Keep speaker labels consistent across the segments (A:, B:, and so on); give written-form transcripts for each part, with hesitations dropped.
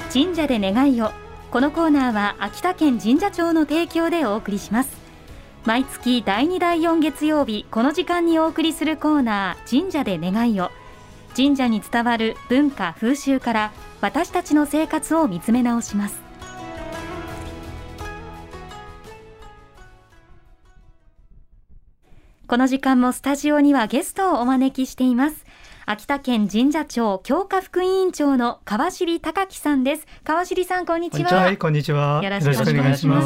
A: 神社で願いを。このコーナーは秋田県神社庁の提供でお送りします。毎月第2第4月曜日、この時間にお送りするコーナー、神社で願いを。神社に伝わる文化風習から私たちの生活を見つめ直します。この時間もスタジオにはゲストをお招きしています。秋田県神社庁強化副委員長の川尻隆樹さんです。川尻さん、こんにちは。
B: こんにちは。
A: よろしくお願いします。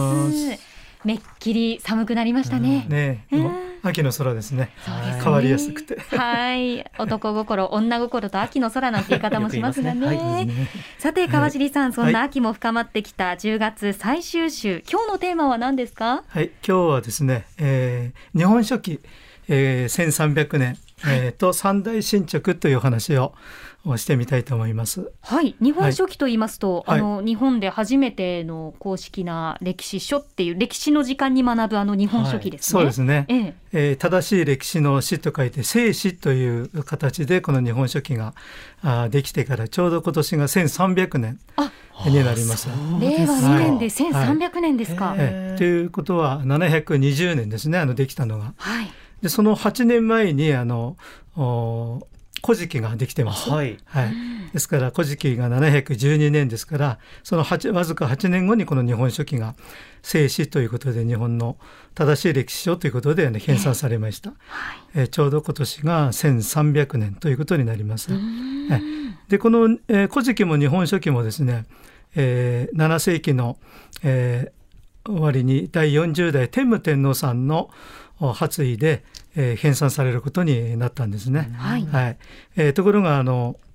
A: めっきり寒くなりましたね。
B: 秋の空ですね。
A: そうですね、
B: 変わりやすくて、
A: はい、男心女心と秋の空なんて言い方もしますがね。さて川尻さん、そんな秋も深まってきた10月最終週、今日のテーマは何ですか？
B: はい、今日はですね、日本書紀、1300年、と三大進捗という話をしてみたいと思います。
A: はい、日本書紀と言いますと、日本で初めての公式な歴史書っていう歴史の時間に学ぶ日本書紀ですね。
B: そうですね、正しい歴史の史と書いて正史という形でこの日本書紀ができてからちょうど今年が1300年になります。
A: 令和2年で1300年ですか。
B: ということは720年ですね、できたのが。でその8年前に古事記ができてます。ですから古事記が712年ですから、そのわずか8年後にこの日本書紀が正史ということで日本の正しい歴史書ということで、編纂されました。ちょうど今年が1300年ということになります。でこの、古事記も日本書紀もですね、7世紀の、終わりに第40代天武天皇さんの発意で、編纂されることになったんですね。ところが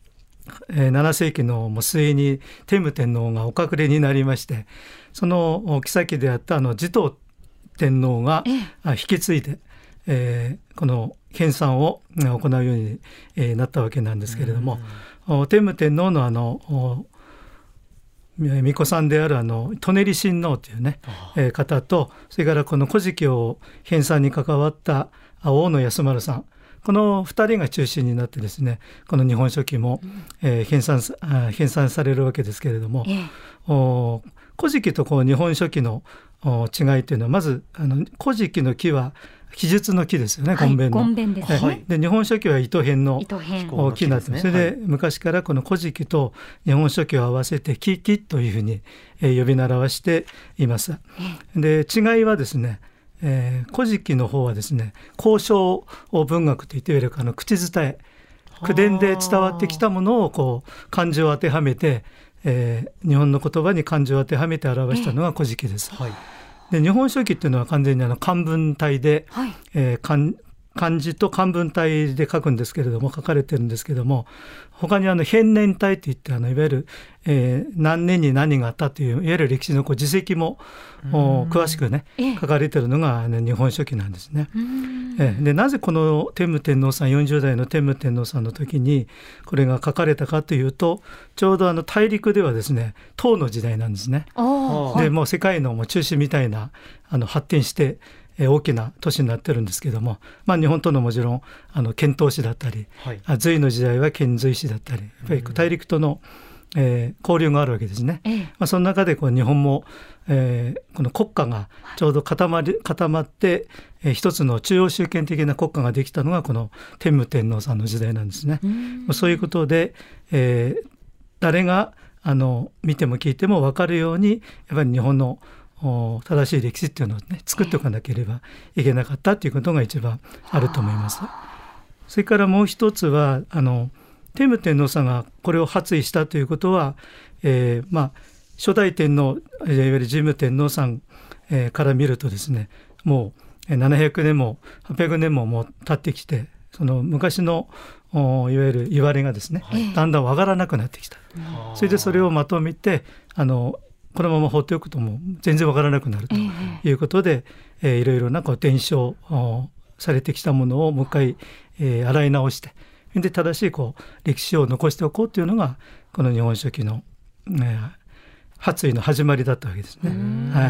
B: 7世紀の末に天武天皇がお隠れになりまして、その后であった持統天皇が引き継いで、この編纂を行うようになったわけなんですけれども、天武天皇の巫女さんである舎人親王というね、方と、それからこの古事記を編纂に関わった大野安丸さん、この2人が中心になってですね、この日本書紀も、編纂されるわけですけれども、古事記と日本書紀の違いというのは、まず古事記の記は記述の記ですよね、言弁の。で日本書紀は糸編の記になってます。それで昔からこの古事記と日本書紀を合わせて記というふうに呼び習わしています。で違いはですね、古事記の方はですね、口書文学といっていわゆる口伝え、口伝で伝わってきたものを漢字を当てはめて、日本の言葉に漢字を当てはめて表したのが古事記です。で日本書紀っていうのは完全に漢文体で、漢字と漢文体で書くんですけれども、書かれてるんですけども、他に編年体といっていわゆる、何年に何があったといういわゆる歴史の事跡も詳しくね、書かれてるのが、日本書紀なんですね。でなぜこの天武天皇さん、40代の天武天皇さんの時にこれが書かれたかというと、ちょうど大陸ではですね、唐の時代なんですね。でもう世界の中心みたいな発展して大きな都市になってるんですけども、日本とのもちろん遣唐使だったり、隋の時代は遣隋使だったり、やっぱり大陸との、交流があるわけですね。その中で日本も、この国家がちょうど固まって、一つの中央集権的な国家ができたのがこの天武天皇さんの時代なんですね。そういうことで、誰が見ても聞いても分かるように、やっぱり日本の正しい歴史っていうのをね、作っておかなければいけなかったということが一番あると思います。それからもう一つは天武天皇さんがこれを発意したということは、初代天皇、いわゆる神武天皇さん、から見るとですね、もう700年も800年ももう経ってきて、その昔のいわゆる言われがですね、だんだんわからなくなってきた。それでそれをまとめてこのまま放っておくともう全然わからなくなるということで、いろいろな伝承されてきたものをもう一回、洗い直して、で正しい歴史を残しておこうというのがこの日本書紀の、発意の始まりだったわけですね。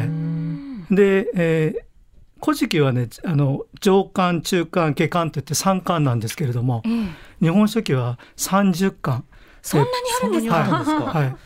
B: で、古事記はね、上巻、中巻、下巻といって3巻なんですけれども、日本書紀は30巻。
A: そんなにあるんですか？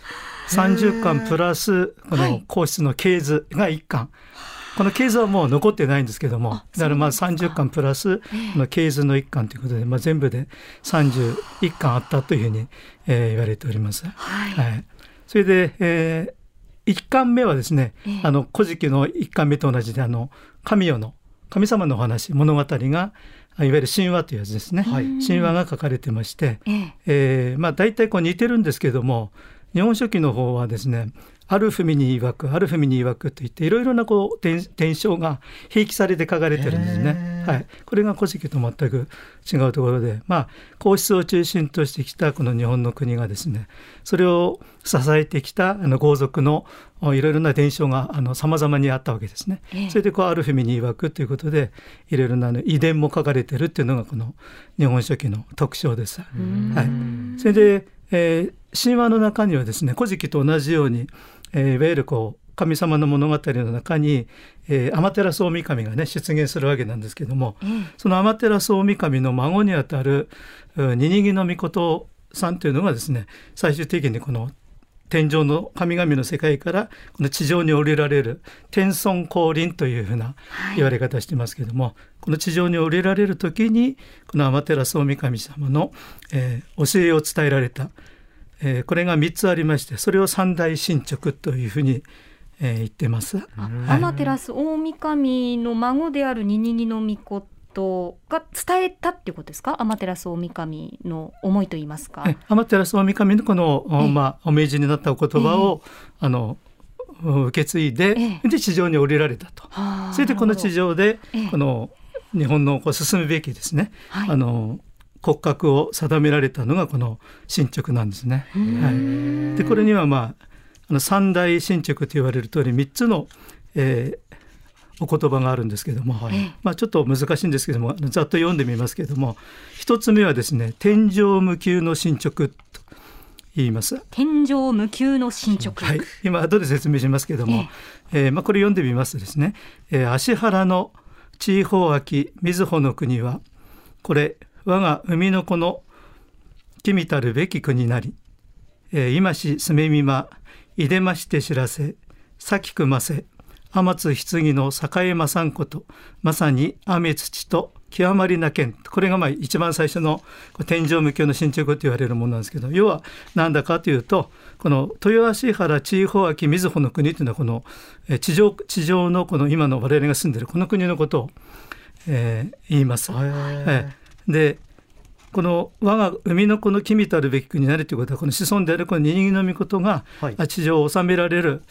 B: 30巻プラスこの皇室の系図が1巻、この系図はもう残ってないんですけども、だからまあ30巻プラスこの系図の1巻ということで、全部で31巻あったというふうに、言われております。それで、1巻目はですね、古事記の1巻目と同じで神様のお話、物語がいわゆる神話というやつですね、神話が書かれてまして、大体こう似てるんですけども、日本書紀の方はですね、ある文に曰くといっていろいろなこう伝承が併記されて書かれてるんですね。これが古事記と全く違うところで、皇室を中心としてきたこの日本の国がですね、それを支えてきた豪族のいろいろな伝承が様々にあったわけですね。それでこうある文に曰くということでいろいろな遺伝も書かれてるっていうのがこの日本書紀の特徴です。それで、神話の中にはですね、古事記と同じように、いわゆるこう神様の物語の中に、天照大神がね出現するわけなんですけども、その天照大神の孫にあたるニニギノミコトさんというのがですね、最終的にこの天上の神々の世界からこの地上に降りられる天孫降臨というふうな言われ方してますけども、この地上に降りられる時にこの天照大神様の、教えを伝えられた、これが3つありまして、それを三大神直というふうに、言ってます。
A: 天照大神の孫であるニニギノミコトが伝えたっていうことですか？天照大神の思いといいますか、
B: 天照大神のこの、お命じになったお言葉を、受け継いで、で地上に降りられたと。それでこの地上で、この日本のこう進むべきですね、骨格を定められたのがこの神直なんですね。でこれには三大神直と言われる通り3つの、お言葉があるんですけども、ちょっと難しいんですけども、ざっと読んでみますけども、一つ目はですね、天上無休の神直と言います。
A: 天上無休の神直、
B: 今後で説明しますけども、これ読んでみますとですね、芦原の地位法秋瑞穂の国はこれ我が生みの子の君たるべき国なり、今しすめみまいでまして知らせさきくませ天津棺の栄正んことまさに雨土と極まりなけん。これが一番最初の天上無休の神直と言われるものなんですけど、要は何だかというと、この豊芦原地位法秋瑞穂の国というのはこの地上のこの今の我々が住んでいるこの国のことを、言います。でこの我が生みの子の君たるべき国になるということは、この子孫であるこのニニギノミコトが地上を治められる、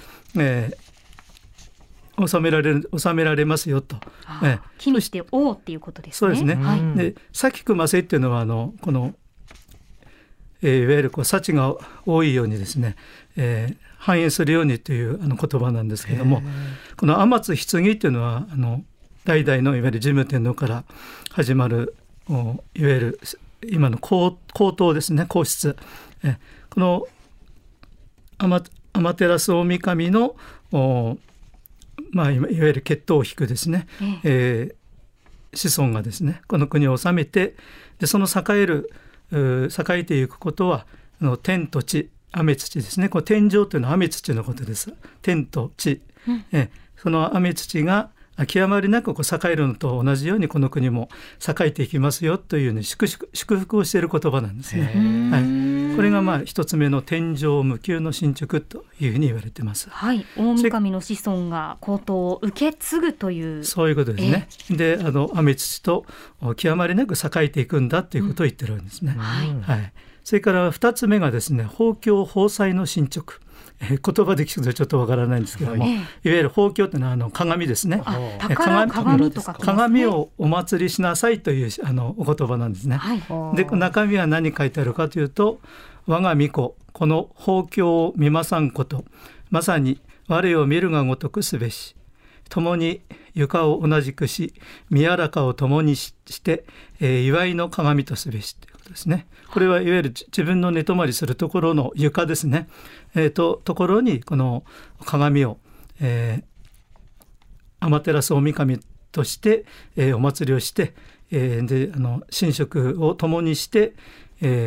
B: 治められますよと。
A: 君して王っていうことですね。
B: そうですね。でさきくませっていうのはこの、いわゆる幸が多いようにですね、繁栄するようにという言葉なんですけども、この天津棺っていうのは代々のいわゆる神武天皇から始まるいわゆる今の皇統ですね、皇室。この天照大神のいわゆる血統を引くですね、子孫がですねこの国を治めて、でその栄えていくことは天と地雨土ですね。この天上というのは雨土のことです。天と地、その雨土が極まりなく栄えるのと同じようにこの国も栄えていきますよというように祝福をしている言葉なんですね。これが一つ目の天上無休の神直というふうに言われています。
A: 大神の子孫が皇統を受け継ぐという、
B: そういうことですね。で雨土と極まりなく栄えていくんだということを言ってるんですね。それから2つ目がですね、豊教豊祭の神直。言葉で聞くとちょっとわからないんですけども、いわゆる豊教というのは鏡ですね。鏡をお祭りしなさいというお言葉なんですね。で中身は何書いてあるかというと、我が御子この豊教を見まさんこと、まさに我を見るがごとくすべし、共に床を同じくし宮らを共にして、祝いの鏡とすべしということですね。これはいわゆる自分の寝泊まりするところの床ですね、ところにこの鏡を、天照大神として、お祭りをして、で神職を共にして、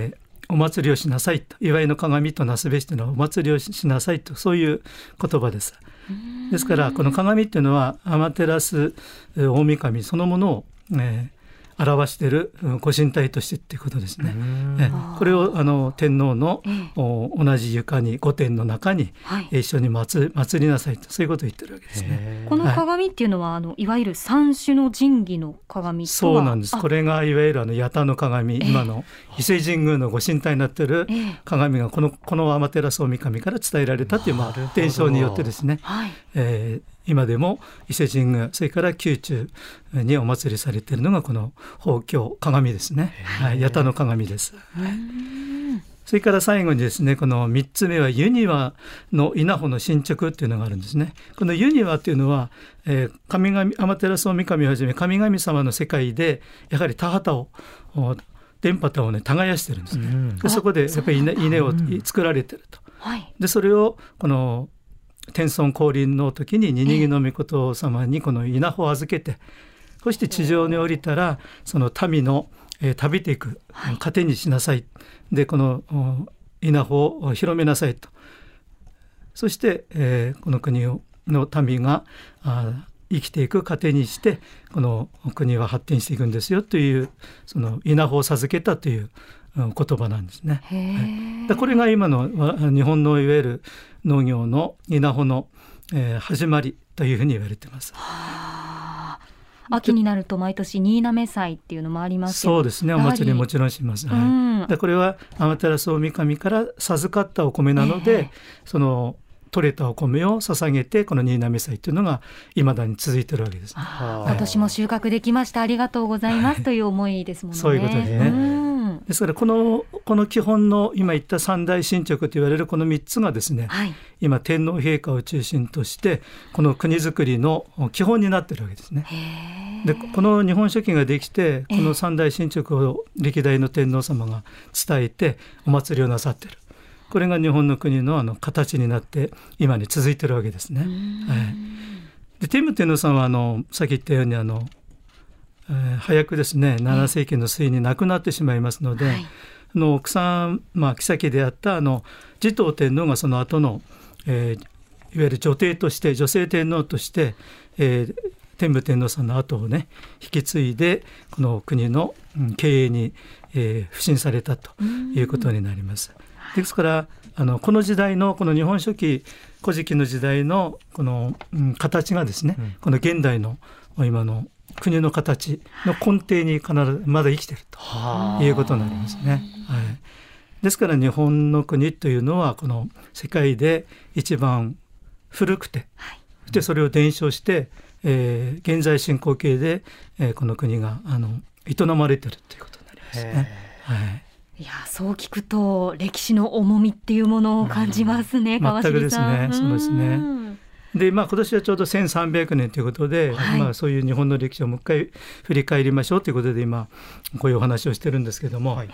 B: お祭りをしなさいと、祝いの鏡となすべしというのはお祭りをしなさいと、そういう言葉です。ですからこの鏡っていうのは天照大神そのものを、表しているご神体としてっていうことですね。これを天皇の、同じ床に御殿の中に、一緒に祭りなさいと、そういうことを言ってるわけですね。
A: この鏡っていうのは、いわゆる三種の神器の鏡とは。
B: そうなんです。これがいわゆる八田の鏡、今の伊勢神宮のご神体になっている鏡がこの天照大神から伝えられたという、伝承によってですね、今でも伊勢神宮、それから宮中にお祭りされているのがこの宝鏡鏡ですね。八田の鏡です。それから最後にですね、この3つ目は湯庭の稲穂の進捗っていうのがあるんですね。この湯庭っていうのは、天照大神をはじめ神々様の世界でやはり田畑を田畑を耕してるんですね。でそこでやっぱり稲を作られてると。でそれをこの天孫降臨の時にニニギの御事様にこの稲穂を預けて、そして地上に降りたらその民の食べていく糧にしなさい、でこの稲穂を広めなさいと。そして、この国の民が生きていく糧にしてこの国は発展していくんですよという、その稲穂を授けたという言葉なんですね。これが今の日本のいわゆる農業の稲穂の、始まりというふうに言われています。
A: 秋になると毎年新嘗祭っていうのもありますけど。
B: そうですね、お祭りもちろんします。でこれは天照大神から授かったお米なので、その取れたお米を捧げてこの新嘗祭というのが未だに続いているわけです。
A: 今年も収穫できました、ありがとうございます、という思いですもんね。
B: そういうことですね。ですからこの基本の今言った三大神職と言われるこの3つがですね、今天皇陛下を中心としてこの国づくりの基本になっているわけですね。でこの日本書紀ができてこの三大神職を歴代の天皇様が伝えてお祭りをなさっている。これが日本の国の形になって今に続いているわけですね。で天武天皇さんはさっき言ったように早くですね7世紀の末に亡くなってしまいますので、奥さん、后であった持統天皇がその後の、いわゆる女帝として女性天皇として、天武天皇さんの後をね引き継いでこの国の経営に、不信されたということになります。ですからこの時代のこの日本書紀古事記の時代のこの、形がですね、この現代の今の国の形の根底に必ずまだ生きているということになりますね。ですから日本の国というのはこの世界で一番古くて、でそれを伝承して、現在進行形で、この国が営まれているということになりますね。
A: いやそう聞くと歴史の重みっていうものを感じますね、川尻さん。
B: 全くですね。そうですね。で今年はちょうど1300年ということで、そういう日本の歴史をもう一回振り返りましょうということで今こういうお話をしてるんですけども、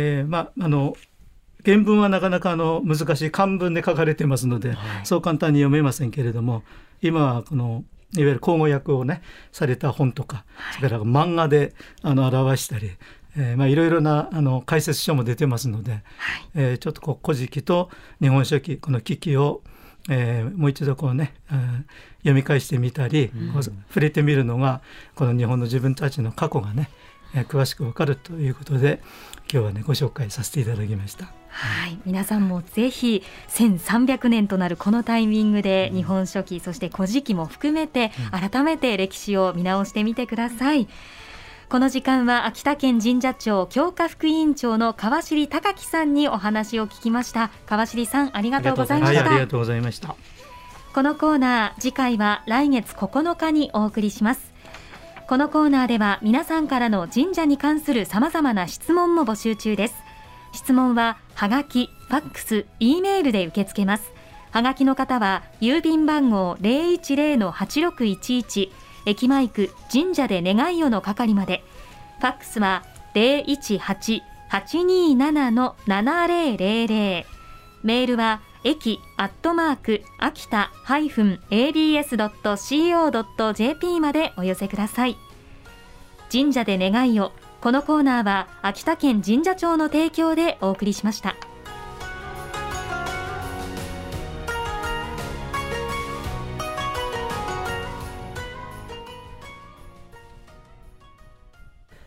B: 原文はなかなか難しい漢文で書かれてますので、そう簡単に読めませんけれども、今はこのいわゆる口語訳をねされた本とか、それから漫画で表したり、いろいろな解説書も出てますので、ちょっと古事記と日本書紀この危機をもう一度読み返してみたり、触れてみるのがこの日本の自分たちの過去がね、詳しくわかるということで今日はねご紹介させていただきました。
A: 皆さんもぜひ1300年となるこのタイミングで日本書紀、そして古事記も含めて改めて歴史を見直してみてください。この時間は秋田県神社庁教化副委員長の川尻隆樹さんにお話を聞きました。川尻さんありがとうございました。
B: ありがとうございました。
A: このコーナー次回は来月9日にお送りします。このコーナーでは皆さんからの神社に関するさまざまな質問も募集中です。質問ははがき、ファックス、Eメールで受け付けます。はがきの方は郵便番号 010-8611 駅前区神社で願いをの係まで、ファックスは 018-827-7000、メールは駅秋田-abs.co.jp までお寄せください。神社で願いを、 このコーナーは秋田県神社庁の提供でお送りしました。